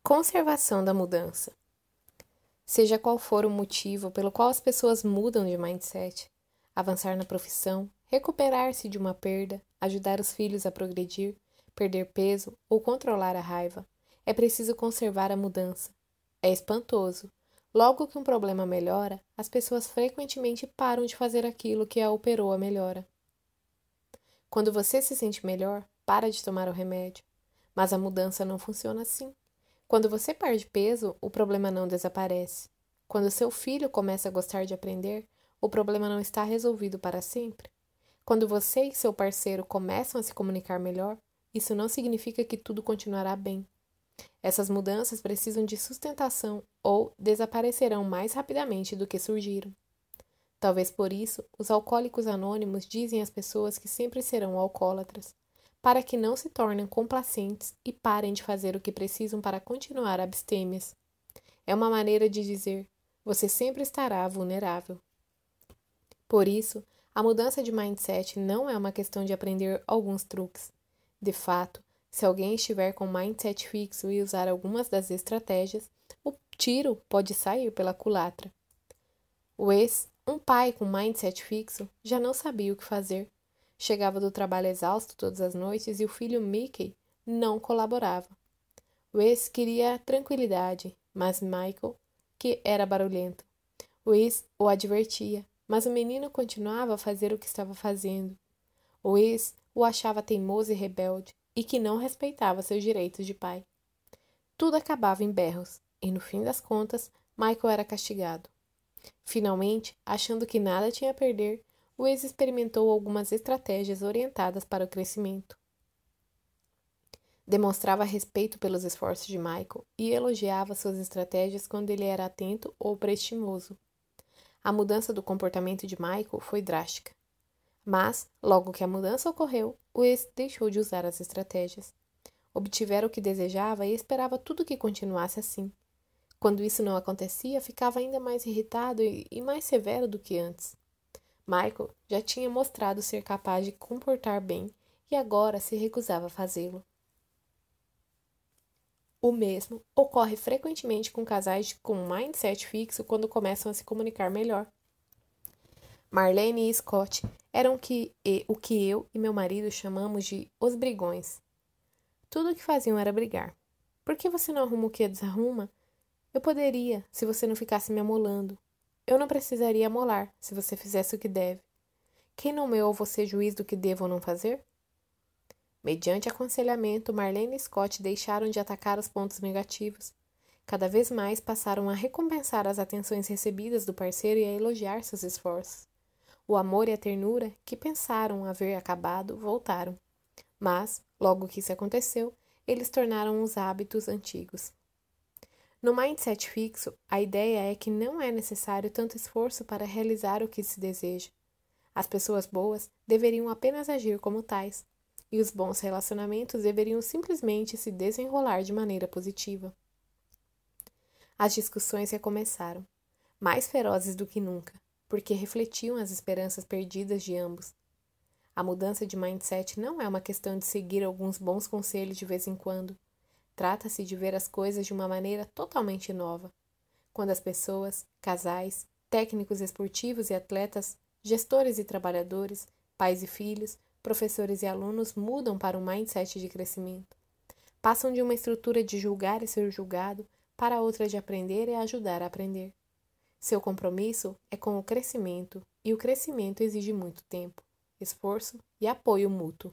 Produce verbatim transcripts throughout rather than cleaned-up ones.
Conservação da mudança. Seja qual for o motivo pelo qual as pessoas mudam de mindset, avançar na profissão, recuperar-se de uma perda, ajudar os filhos a progredir, perder peso ou controlar a raiva, é preciso conservar a mudança. É espantoso. Logo que um problema melhora, as pessoas frequentemente param de fazer aquilo que a operou a melhora. Quando você se sente melhor, para de tomar o remédio. Mas a mudança não funciona assim. Quando você perde peso, o problema não desaparece. Quando seu filho começa a gostar de aprender, o problema não está resolvido para sempre. Quando você e seu parceiro começam a se comunicar melhor, isso não significa que tudo continuará bem. Essas mudanças precisam de sustentação ou desaparecerão mais rapidamente do que surgiram. Talvez por isso, os alcoólicos anônimos dizem às pessoas que sempre serão alcoólatras, para que não se tornem complacentes e parem de fazer o que precisam para continuar abstêmias. É uma maneira de dizer, você sempre estará vulnerável. Por isso, a mudança de mindset não é uma questão de aprender alguns truques. De fato, se alguém estiver com mindset fixo e usar algumas das estratégias, o tiro pode sair pela culatra. O ex, um pai com mindset fixo, já não sabia o que fazer. Chegava do trabalho exausto todas as noites e o filho Mickey não colaborava. O ex queria tranquilidade, mas Michael, que era barulhento. O ex o advertia, mas o menino continuava a fazer o que estava fazendo. O ex o achava teimoso e rebelde e que não respeitava seus direitos de pai. Tudo acabava em berros e, no fim das contas, Michael era castigado. Finalmente, achando que nada tinha a perder, o ex experimentou algumas estratégias orientadas para o crescimento. Demonstrava respeito pelos esforços de Michael e elogiava suas estratégias quando ele era atento ou prestimoso. A mudança do comportamento de Michael foi drástica. Mas, logo que a mudança ocorreu, o ex deixou de usar as estratégias. Obtivera o que desejava e esperava tudo que continuasse assim. Quando isso não acontecia, ficava ainda mais irritado e mais severo do que antes. Michael já tinha mostrado ser capaz de comportar bem e agora se recusava a fazê-lo. O mesmo ocorre frequentemente com casais com mindset fixo quando começam a se comunicar melhor. Marlene e Scott eram que, e, o que eu e meu marido chamamos de os brigões. Tudo o que faziam era brigar. Por que você não arruma o que desarruma? Eu poderia, se você não ficasse me amolando. Eu não precisaria amolar, se você fizesse o que deve. Quem nomeou você juiz do que devo ou não fazer? Mediante aconselhamento, Marlene e Scott deixaram de atacar os pontos negativos. Cada vez mais passaram a recompensar as atenções recebidas do parceiro e a elogiar seus esforços. O amor e a ternura, que pensaram haver acabado, voltaram. Mas, logo que isso aconteceu, eles tornaram os hábitos antigos. No mindset fixo, a ideia é que não é necessário tanto esforço para realizar o que se deseja. As pessoas boas deveriam apenas agir como tais, e os bons relacionamentos deveriam simplesmente se desenrolar de maneira positiva. As discussões recomeçaram, mais ferozes do que nunca, porque refletiam as esperanças perdidas de ambos. A mudança de mindset não é uma questão de seguir alguns bons conselhos de vez em quando. Trata-se de ver as coisas de uma maneira totalmente nova. Quando as pessoas, casais, técnicos esportivos e atletas, gestores e trabalhadores, pais e filhos, professores e alunos mudam para um mindset de crescimento. Passam de uma estrutura de julgar e ser julgado para outra de aprender e ajudar a aprender. Seu compromisso é com o crescimento, e o crescimento exige muito tempo, esforço e apoio mútuo.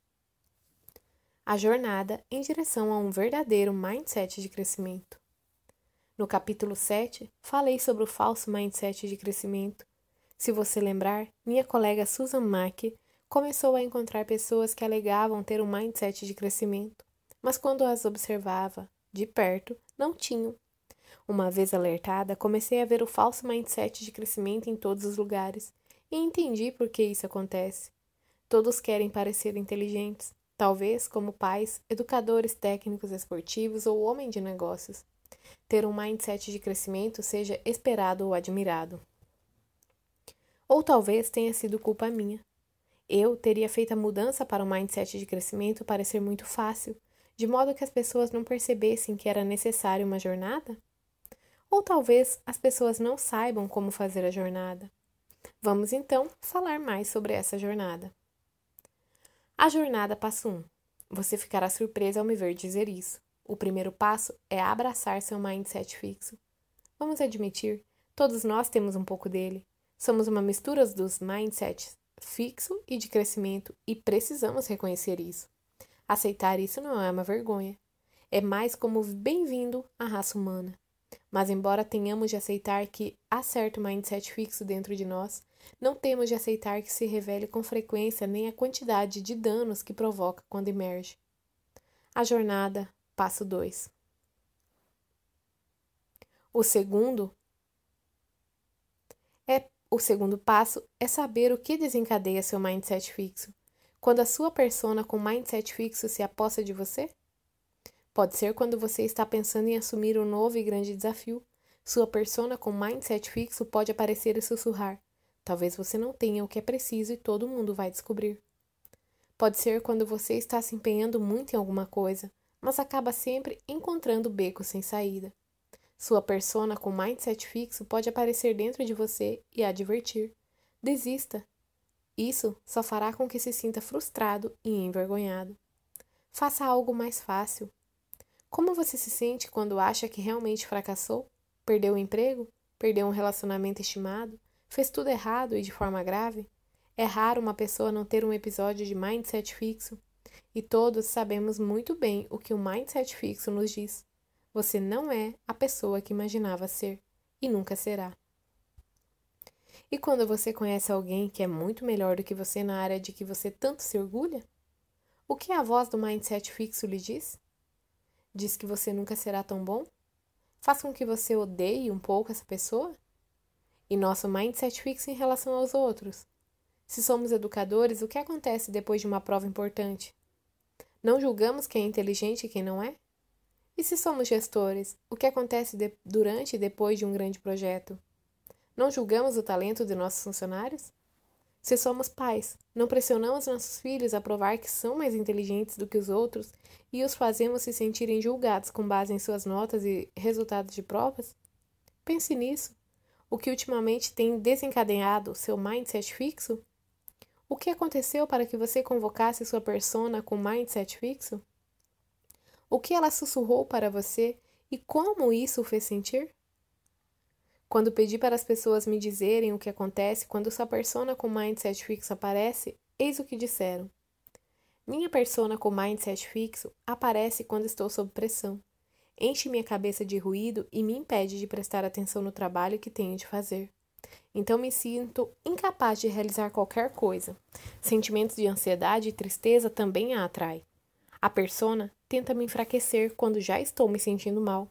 A jornada em direção a um verdadeiro mindset de crescimento. No capítulo sete, falei sobre o falso mindset de crescimento. Se você lembrar, minha colega Susan Mack começou a encontrar pessoas que alegavam ter um mindset de crescimento, mas quando as observava de perto, não tinham. Uma vez alertada, comecei a ver o falso mindset de crescimento em todos os lugares e entendi por que isso acontece. Todos querem parecer inteligentes, talvez como pais, educadores técnicos esportivos ou homem de negócios. Ter um mindset de crescimento seja esperado ou admirado. Ou talvez tenha sido culpa minha. Eu teria feito a mudança para o mindset de crescimento parecer muito fácil, de modo que as pessoas não percebessem que era necessária uma jornada? Ou talvez as pessoas não saibam como fazer a jornada. Vamos então falar mais sobre essa jornada. A jornada passo um. Você ficará surpresa ao me ver dizer isso. O primeiro passo é abraçar seu mindset fixo. Vamos admitir, todos nós temos um pouco dele. Somos uma mistura dos mindsets fixo e de crescimento e precisamos reconhecer isso. Aceitar isso não é uma vergonha. É mais como bem-vindo à raça humana. Mas embora tenhamos de aceitar que há certo mindset fixo dentro de nós, não temos de aceitar que se revele com frequência nem a quantidade de danos que provoca quando emerge. A jornada, passo dois. O segundo é o segundo passo é saber o que desencadeia seu mindset fixo. Quando a sua persona com mindset fixo se aposta de você? Pode ser quando você está pensando em assumir um novo e grande desafio. Sua persona com mindset fixo pode aparecer e sussurrar. Talvez você não tenha o que é preciso e todo mundo vai descobrir. Pode ser quando você está se empenhando muito em alguma coisa, mas acaba sempre encontrando becos sem saída. Sua persona com mindset fixo pode aparecer dentro de você e advertir. Desista. Isso só fará com que se sinta frustrado e envergonhado. Faça algo mais fácil. Como você se sente quando acha que realmente fracassou? Perdeu o emprego? Perdeu um relacionamento estimado? Fez tudo errado e de forma grave? É raro uma pessoa não ter um episódio de mindset fixo. E todos sabemos muito bem o que o mindset fixo nos diz. Você não é a pessoa que imaginava ser e nunca será. E quando você conhece alguém que é muito melhor do que você na área de que você tanto se orgulha? O que a voz do mindset fixo lhe diz? Diz que você nunca será tão bom? Faz com que você odeie um pouco essa pessoa? E nosso mindset fixo em relação aos outros? Se somos educadores, o que acontece depois de uma prova importante? Não julgamos quem é inteligente e quem não é? E se somos gestores, o que acontece de, durante e depois de um grande projeto? Não julgamos o talento de nossos funcionários? Se somos pais, não pressionamos nossos filhos a provar que são mais inteligentes do que os outros e os fazemos se sentirem julgados com base em suas notas e resultados de provas? Pense nisso. O que ultimamente tem desencadeado seu mindset fixo? O que aconteceu para que você convocasse sua persona com mindset fixo? O que ela sussurrou para você e como isso o fez sentir? Quando pedi para as pessoas me dizerem o que acontece quando sua persona com mindset fixo aparece, eis o que disseram. Minha persona com mindset fixo aparece quando estou sob pressão. Enche minha cabeça de ruído e me impede de prestar atenção no trabalho que tenho de fazer. Então me sinto incapaz de realizar qualquer coisa. Sentimentos de ansiedade e tristeza também a atrai. A persona tenta me enfraquecer quando já estou me sentindo mal.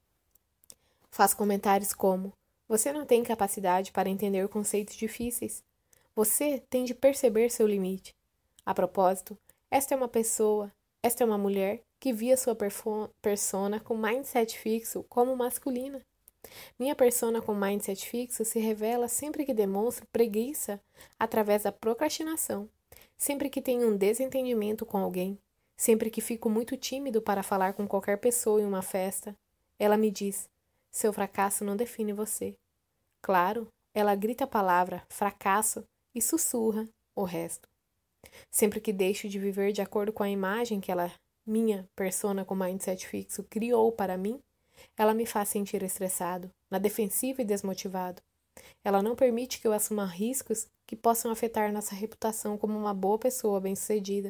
Faz comentários como: você não tem capacidade para entender conceitos difíceis. Você tem de perceber seu limite. A propósito, esta é uma pessoa, esta é uma mulher que via sua persona com mindset fixo como masculina. Minha persona com mindset fixo se revela sempre que demonstro preguiça através da procrastinação, sempre que tenho um desentendimento com alguém, sempre que fico muito tímido para falar com qualquer pessoa em uma festa. Ela me diz: seu fracasso não define você. Claro, ela grita a palavra fracasso e sussurra o resto. Sempre que deixo de viver de acordo com a imagem que ela, minha persona com mindset fixo, criou para mim, ela me faz sentir estressado, na defensiva e desmotivado. Ela não permite que eu assuma riscos que possam afetar nossa reputação como uma boa pessoa bem-sucedida.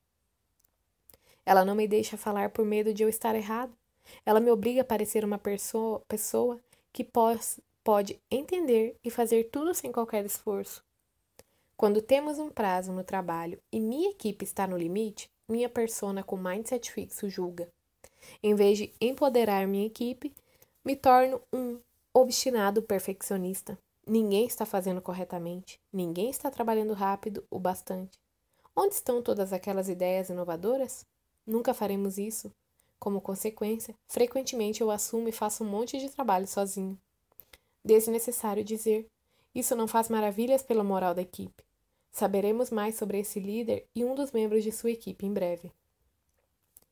Ela não me deixa falar por medo de eu estar errado. Ela me obriga a parecer uma pessoa, pessoa que pos, pode entender e fazer tudo sem qualquer esforço. Quando temos um prazo no trabalho e minha equipe está no limite, minha persona com mindset fixo julga. Em vez de empoderar minha equipe, me torno um obstinado perfeccionista. Ninguém está fazendo corretamente, ninguém está trabalhando rápido o bastante. Onde estão todas aquelas ideias inovadoras? Nunca faremos isso. Como consequência, frequentemente eu assumo e faço um monte de trabalho sozinho. Desnecessário dizer, isso não faz maravilhas pela moral da equipe. Saberemos mais sobre esse líder e um dos membros de sua equipe em breve.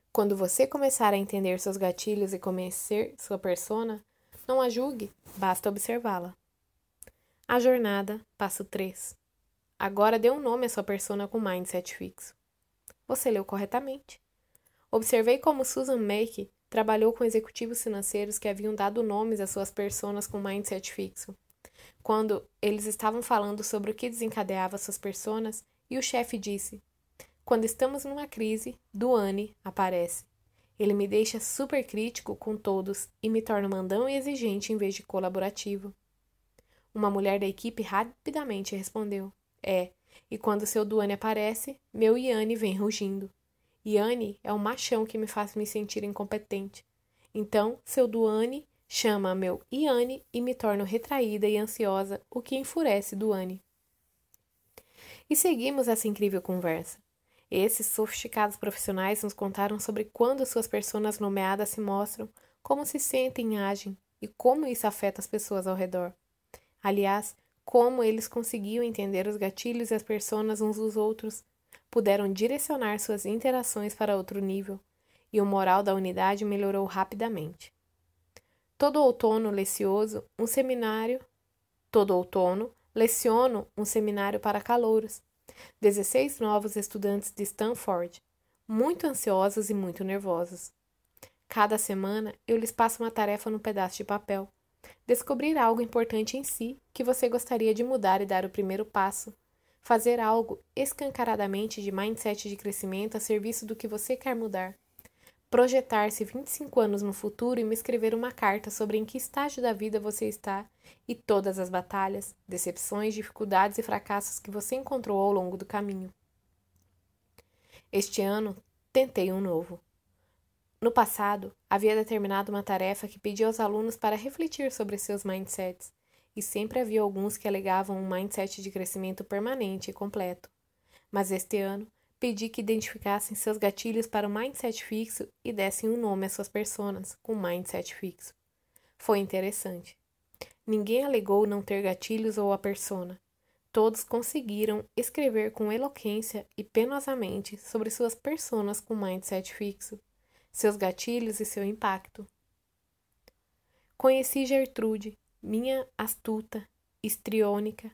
Quando você começar a entender seus gatilhos e conhecer sua persona, não a julgue, basta observá-la. A jornada, passo três. Agora dê um nome à sua persona com mindset fixo. Você leu corretamente. Observei como Susan Mackey trabalhou com executivos financeiros que haviam dado nomes às suas personas com mindset fixo. Quando eles estavam falando sobre o que desencadeava suas personas, e o chefe disse: quando estamos numa crise, Duane aparece. Ele me deixa super crítico com todos e me torna mandão e exigente em vez de colaborativo. Uma mulher da equipe rapidamente respondeu: é, e quando seu Duane aparece, meu Iane vem rugindo. Iane é o machão que me faz me sentir incompetente. Então, seu Duane chama meu Iane e me torno retraída e ansiosa, o que enfurece Duane. E seguimos essa incrível conversa. Esses sofisticados profissionais nos contaram sobre quando suas personas nomeadas se mostram, como se sentem e agem, e como isso afeta as pessoas ao redor. Aliás, como eles conseguiam entender os gatilhos e as personas uns dos outros, puderam direcionar suas interações para outro nível, e o moral da unidade melhorou rapidamente. Todo outono leciono um seminário, todo outono leciono um seminário para calouros, dezesseis novos estudantes de Stanford, muito ansiosos e muito nervosos. Cada semana eu lhes passo uma tarefa num pedaço de papel. Descobrir algo importante em si que você gostaria de mudar e dar o primeiro passo. Fazer algo escancaradamente de mindset de crescimento a serviço do que você quer mudar. Projetar-se vinte e cinco anos no futuro e me escrever uma carta sobre em que estágio da vida você está e todas as batalhas, decepções, dificuldades e fracassos que você encontrou ao longo do caminho. Este ano, tentei um novo. No passado, havia determinado uma tarefa que pedia aos alunos para refletir sobre seus mindsets, e sempre havia alguns que alegavam um mindset de crescimento permanente e completo. Mas este ano, pedi que identificassem seus gatilhos para o mindset fixo e dessem um nome às suas personas com mindset fixo. Foi interessante. Ninguém alegou não ter gatilhos ou a persona. Todos conseguiram escrever com eloquência e penosamente sobre suas personas com mindset fixo, seus gatilhos e seu impacto. Conheci Gertrude, minha astuta, histriônica,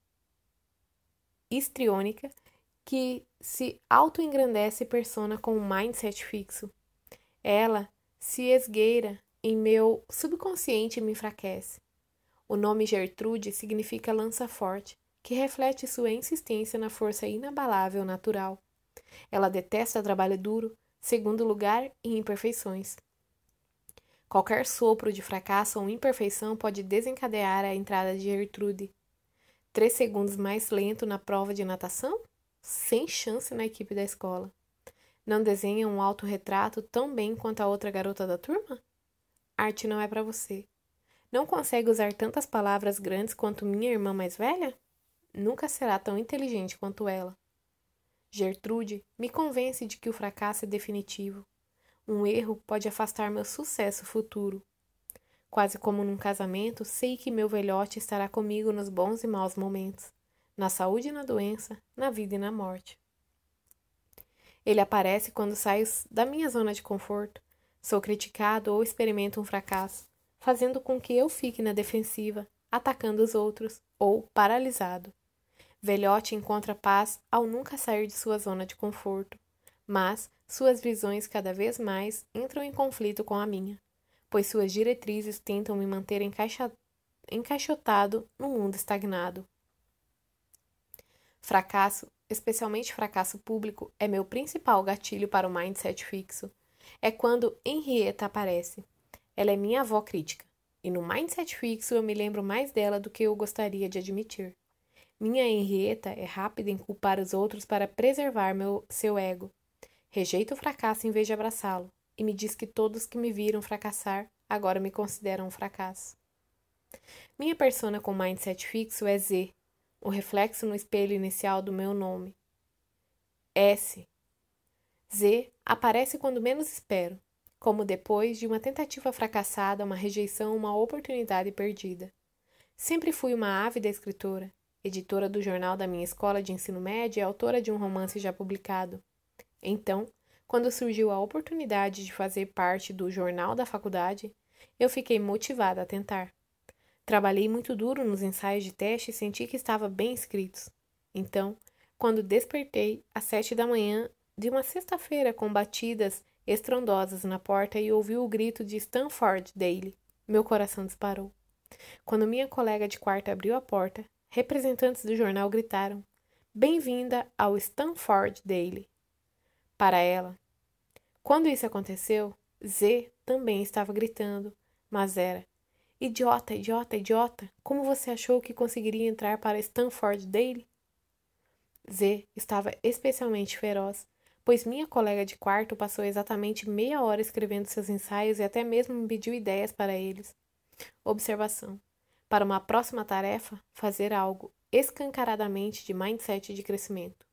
histriônica, que se auto-engrandece persona com um mindset fixo. Ela se esgueira em meu subconsciente e me enfraquece. O nome Gertrude significa lança forte, que reflete sua insistência na força inabalável natural. Ela detesta trabalho duro, segundo lugar e imperfeições. Qualquer sopro de fracasso ou imperfeição pode desencadear a entrada de Gertrude. Três segundos mais lento na prova de natação? Sem chance na equipe da escola. Não desenha um autorretrato tão bem quanto a outra garota da turma? Arte não é para você. Não consegue usar tantas palavras grandes quanto minha irmã mais velha? Nunca será tão inteligente quanto ela. Gertrude me convence de que o fracasso é definitivo. Um erro pode afastar meu sucesso futuro. Quase como num casamento, sei que meu velhote estará comigo nos bons e maus momentos, na saúde e na doença, na vida e na morte. Ele aparece quando saio da minha zona de conforto, sou criticado ou experimento um fracasso, fazendo com que eu fique na defensiva, atacando os outros ou paralisado. Velhote encontra paz ao nunca sair de sua zona de conforto, mas suas visões cada vez mais entram em conflito com a minha, pois suas diretrizes tentam me manter encaixa... encaixotado no mundo estagnado. Fracasso, especialmente fracasso público, é meu principal gatilho para o mindset fixo. É quando Henrietta aparece. Ela é minha avó crítica, e no mindset fixo eu me lembro mais dela do que eu gostaria de admitir. Minha Henrietta é rápida em culpar os outros para preservar meu, seu ego. Rejeita o fracasso em vez de abraçá-lo, e me diz que todos que me viram fracassar agora me consideram um fracasso. Minha persona com mindset fixo é Z, o reflexo no espelho inicial do meu nome. S. Z aparece quando menos espero, como depois de uma tentativa fracassada, uma rejeição, uma oportunidade perdida. Sempre fui uma ávida escritora, editora do jornal da minha escola de ensino médio e autora de um romance já publicado. Então, Quando surgiu a oportunidade de fazer parte do jornal da faculdade, eu fiquei motivada a tentar. Trabalhei muito duro nos ensaios de teste e senti que estava bem escritos. Então, quando despertei às sete da manhã de uma sexta-feira com batidas estrondosas na porta e ouvi o grito de Stanford Daily, meu coração disparou. Quando minha colega de quarto abriu a porta, representantes do jornal gritaram: "Bem-vinda ao Stanford Daily." Para ela. Quando isso aconteceu, Z também estava gritando, mas era: "Idiota, idiota, idiota! Como você achou que conseguiria entrar para Stanford Daily?" Z estava especialmente feroz, pois minha colega de quarto passou exatamente meia hora escrevendo seus ensaios e até mesmo me pediu ideias para eles. Observação: para uma próxima tarefa, fazer algo escancaradamente de mindset de crescimento.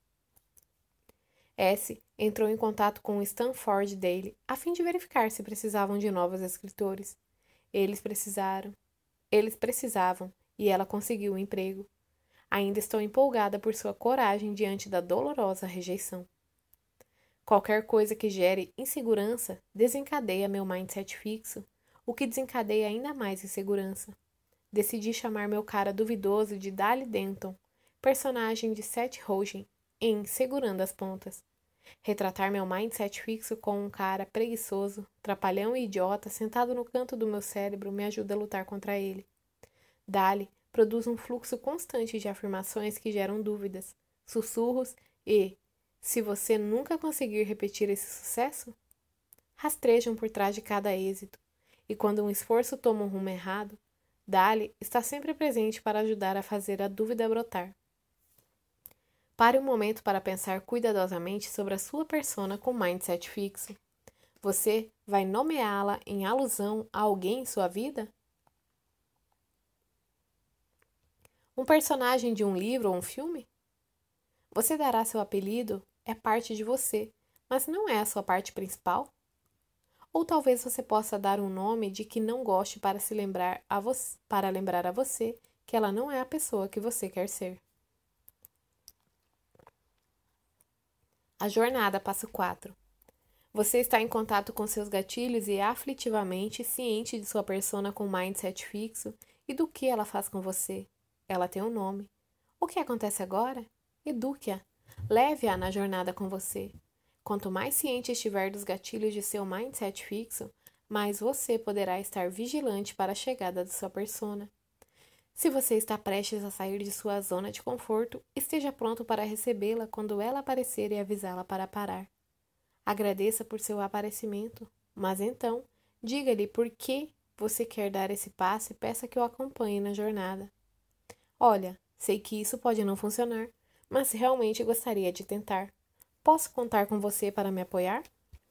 S entrou em contato com o Stanford Daily a fim de verificar se precisavam de novos escritores. Eles precisaram. Eles precisavam e ela conseguiu o emprego. Ainda estou empolgada por sua coragem diante da dolorosa rejeição. Qualquer coisa que gere insegurança desencadeia meu mindset fixo, o que desencadeia ainda mais insegurança. Decidi chamar meu cara duvidoso de Dali Denton, personagem de Seth Rogen, em Segurando as Pontas. Retratar meu mindset fixo com um cara preguiçoso, trapalhão e idiota sentado no canto do meu cérebro me ajuda a lutar contra ele. Dali produz um fluxo constante de afirmações que geram dúvidas, sussurros e, se você nunca conseguir repetir esse sucesso, rastejam por trás de cada êxito, e quando um esforço toma um rumo errado, Dali está sempre presente para ajudar a fazer a dúvida brotar. Pare um momento para pensar cuidadosamente sobre a sua persona com mindset fixo. Você vai nomeá-la em alusão a alguém em sua vida? Um personagem de um livro ou um filme? Você dará seu apelido? É parte de você, mas não é a sua parte principal? Ou talvez você possa dar um nome de que não goste para se lembrar a você, para lembrar a você que ela não é a pessoa que você quer ser. A jornada, passo quatro. Você está em contato com seus gatilhos e aflitivamente ciente de sua persona com mindset fixo e do que ela faz com você. Ela tem um nome. O que acontece agora? Eduque-a. Leve-a na jornada com você. Quanto mais ciente estiver dos gatilhos de seu mindset fixo, mais você poderá estar vigilante para a chegada de sua persona. Se você está prestes a sair de sua zona de conforto, esteja pronto para recebê-la quando ela aparecer e avisá-la para parar. Agradeça por seu aparecimento, mas então, diga-lhe por que você quer dar esse passo e peça que o acompanhe na jornada. Olha, sei que isso pode não funcionar, mas realmente gostaria de tentar. Posso contar com você para me apoiar?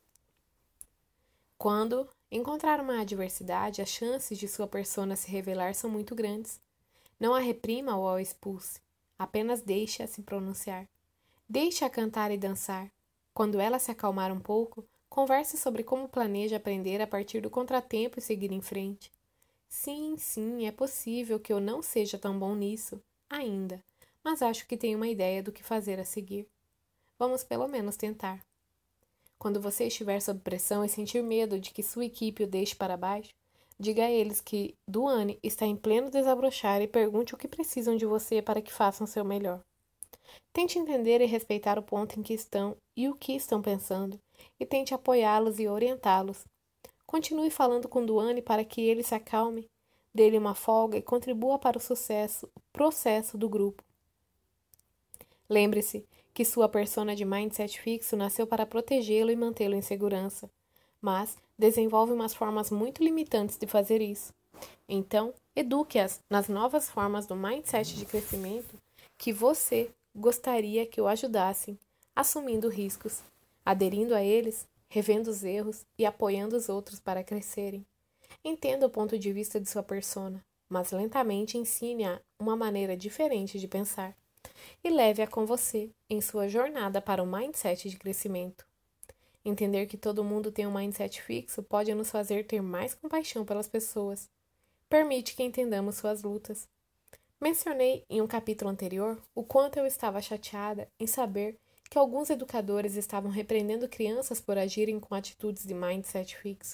Quando encontrar uma adversidade, as chances de sua persona se revelar são muito grandes. Não a reprima ou a expulse, apenas deixe-a se pronunciar. Deixe-a cantar e dançar. Quando ela se acalmar um pouco, converse sobre como planeja aprender a partir do contratempo e seguir em frente. Sim, sim, é possível que eu não seja tão bom nisso, ainda, mas acho que tenho uma ideia do que fazer a seguir. Vamos pelo menos tentar. Quando você estiver sob pressão e sentir medo de que sua equipe o deixe para baixo, diga a eles que Duane está em pleno desabrochar e pergunte o que precisam de você para que façam seu melhor. Tente entender e respeitar o ponto em que estão e o que estão pensando, e tente apoiá-los e orientá-los. Continue falando com Duane para que ele se acalme, dê-lhe uma folga e contribua para o sucesso, o processo do grupo. Lembre-se que sua persona de mindset fixo nasceu para protegê-lo e mantê-lo em segurança, mas desenvolve umas formas muito limitantes de fazer isso. Então, eduque-as nas novas formas do mindset de crescimento que você gostaria que o ajudassem, assumindo riscos, aderindo a eles, revendo os erros e apoiando os outros para crescerem. Entenda o ponto de vista de sua persona, mas lentamente ensine-a uma maneira diferente de pensar e leve-a com você em sua jornada para o mindset de crescimento. Entender que todo mundo tem um mindset fixo pode nos fazer ter mais compaixão pelas pessoas. Permite que entendamos suas lutas. Mencionei em um capítulo anterior o quanto eu estava chateada em saber que alguns educadores estavam repreendendo crianças por agirem com atitudes de mindset fixo.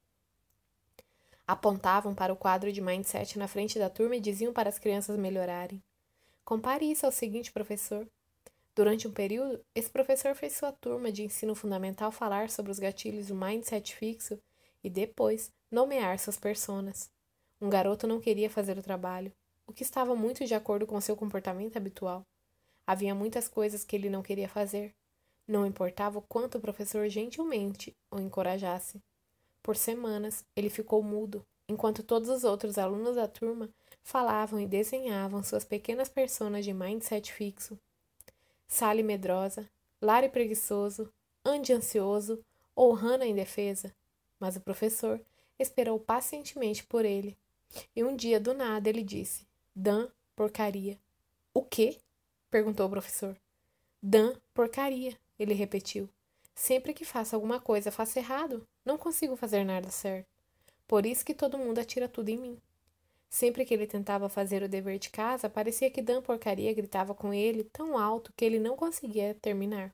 Apontavam para o quadro de mindset na frente da turma e diziam para as crianças melhorarem. Compare isso ao seguinte professor. Durante um período, esse professor fez sua turma de ensino fundamental falar sobre os gatilhos do mindset fixo e depois nomear suas personas. Um garoto não queria fazer o trabalho, o que estava muito de acordo com seu comportamento habitual. Havia muitas coisas que ele não queria fazer. Não importava o quanto o professor gentilmente o encorajasse. Por semanas, ele ficou mudo, enquanto todos os outros alunos da turma falavam e desenhavam suas pequenas personas de mindset fixo. Sally medrosa, Larry preguiçoso, Andy ansioso ou Hannah indefesa. Mas o professor esperou pacientemente por ele. E um dia, do nada, ele disse: Dan, porcaria. O quê? Perguntou o professor. Dan, porcaria, ele repetiu. Sempre que faço alguma coisa, faço errado. Não consigo fazer nada certo. Por isso que todo mundo atira tudo em mim. Sempre que ele tentava fazer o dever de casa, parecia que Dan Porcaria gritava com ele tão alto que ele não conseguia terminar.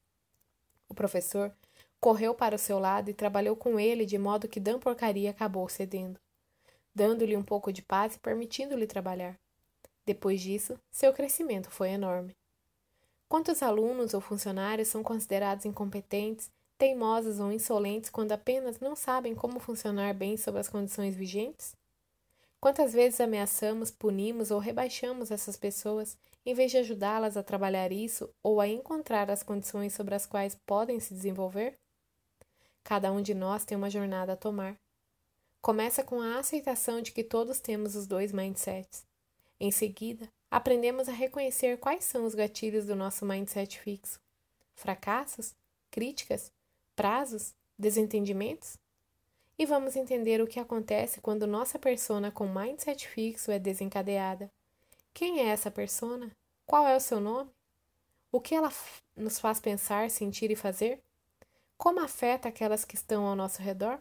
O professor correu para o seu lado e trabalhou com ele de modo que Dan Porcaria acabou cedendo, dando-lhe um pouco de paz e permitindo-lhe trabalhar. Depois disso, seu crescimento foi enorme. Quantos alunos ou funcionários são considerados incompetentes, teimosos ou insolentes quando apenas não sabem como funcionar bem sob as condições vigentes? Quantas vezes ameaçamos, punimos ou rebaixamos essas pessoas em vez de ajudá-las a trabalhar isso ou a encontrar as condições sobre as quais podem se desenvolver? Cada um de nós tem uma jornada a tomar. Começa com a aceitação de que todos temos os dois mindsets. Em seguida, aprendemos a reconhecer quais são os gatilhos do nosso mindset fixo. Fracassos? Críticas? Prazos? Desentendimentos? E vamos entender o que acontece quando nossa persona com mindset fixo é desencadeada. Quem é essa persona? Qual é o seu nome? O que ela nos faz pensar, sentir e fazer? Como afeta aquelas que estão ao nosso redor?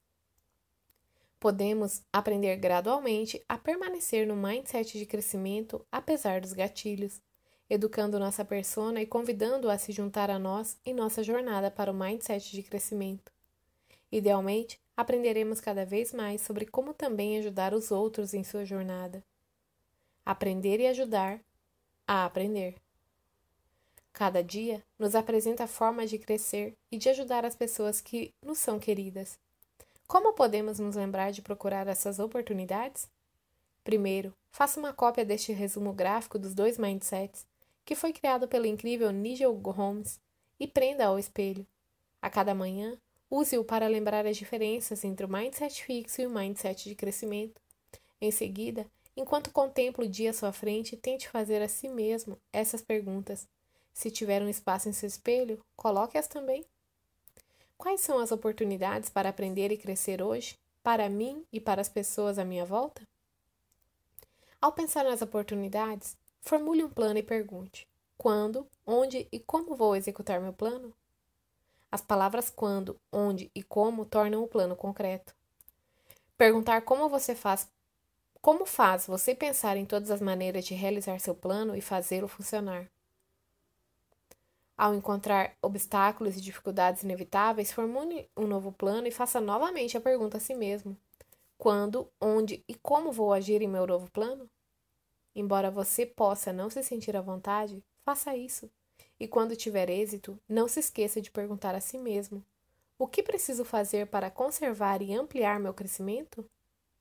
Podemos aprender gradualmente a permanecer no mindset de crescimento apesar dos gatilhos, educando nossa persona e convidando-a a se juntar a nós em nossa jornada para o mindset de crescimento. Idealmente, aprenderemos cada vez mais sobre como também ajudar os outros em sua jornada. Aprender e ajudar a aprender. Cada dia nos apresenta formas de crescer e de ajudar as pessoas que nos são queridas. Como podemos nos lembrar de procurar essas oportunidades? Primeiro, faça uma cópia deste resumo gráfico dos dois mindsets, que foi criado pelo incrível Nigel Holmes, e prenda ao espelho. A cada manhã, use-o para lembrar as diferenças entre o mindset fixo e o mindset de crescimento. Em seguida, enquanto contempla o dia à sua frente, tente fazer a si mesmo essas perguntas. Se tiver um espaço em seu espelho, coloque-as também. Quais são as oportunidades para aprender e crescer hoje, para mim e para as pessoas à minha volta? Ao pensar nas oportunidades, formule um plano e pergunte: quando, onde e como vou executar meu plano? As palavras quando, onde e como tornam o plano concreto. Perguntar como você faz, como faz você pensar em todas as maneiras de realizar seu plano e fazê-lo funcionar. Ao encontrar obstáculos e dificuldades inevitáveis, formule um novo plano e faça novamente a pergunta a si mesmo: quando, onde e como vou agir em meu novo plano? Embora você possa não se sentir à vontade, faça isso. E quando tiver êxito, não se esqueça de perguntar a si mesmo: o que preciso fazer para conservar e ampliar meu crescimento?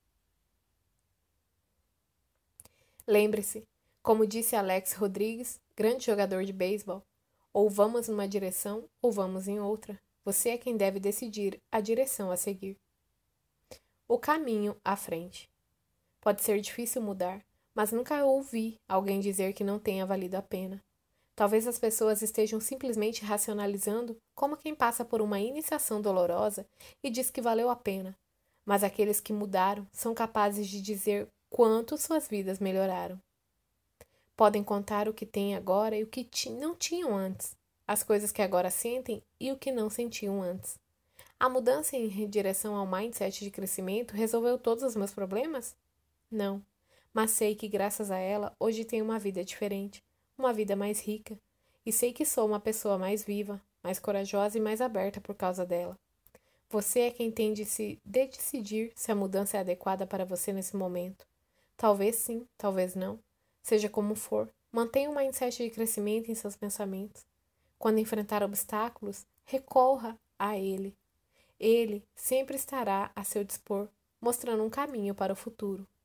Lembre-se, como disse Alex Rodrigues, grande jogador de beisebol, ou vamos numa direção ou vamos em outra. Você é quem deve decidir a direção a seguir. O caminho à frente. Pode ser difícil mudar, mas nunca ouvi alguém dizer que não tenha valido a pena. Talvez as pessoas estejam simplesmente racionalizando como quem passa por uma iniciação dolorosa e diz que valeu a pena. Mas aqueles que mudaram são capazes de dizer quanto suas vidas melhoraram. Podem contar o que têm agora e o que não tinham antes, as coisas que agora sentem e o que não sentiam antes. A mudança em direção ao mindset de crescimento resolveu todos os meus problemas? Não, mas sei que graças a ela hoje tenho uma vida diferente, uma vida mais rica, E sei que sou uma pessoa mais viva, mais corajosa e mais aberta por causa dela. Você é quem tem de se de decidir se a mudança é adequada para você nesse momento. Talvez sim, talvez não. Seja como for, mantenha um mindset de crescimento em seus pensamentos. Quando enfrentar obstáculos, recorra a ele. Ele sempre estará a seu dispor, mostrando um caminho para o futuro.